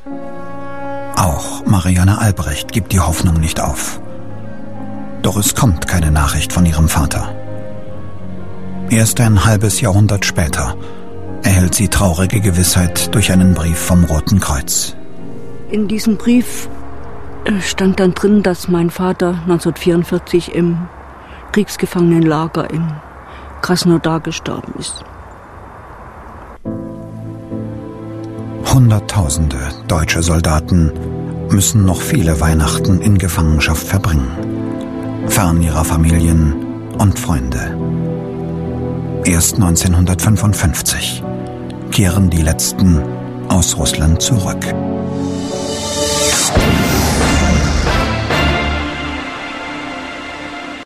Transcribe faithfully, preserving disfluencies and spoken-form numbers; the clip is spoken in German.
Auch Marianne Albrecht gibt die Hoffnung nicht auf. Doch es kommt keine Nachricht von ihrem Vater. Erst ein halbes Jahrhundert später erhält sie traurige Gewissheit durch einen Brief vom Roten Kreuz. In diesem Brief stand dann drin, dass mein Vater neunzehnhundertvierundvierzig im Kriegsgefangenenlager in Krasnodar gestorben ist. Hunderttausende deutsche Soldaten müssen noch viele Weihnachten in Gefangenschaft verbringen, fern ihrer Familien und Freunde. Erst neunzehnhundertfünfundfünfzig kehren die letzten aus Russland zurück.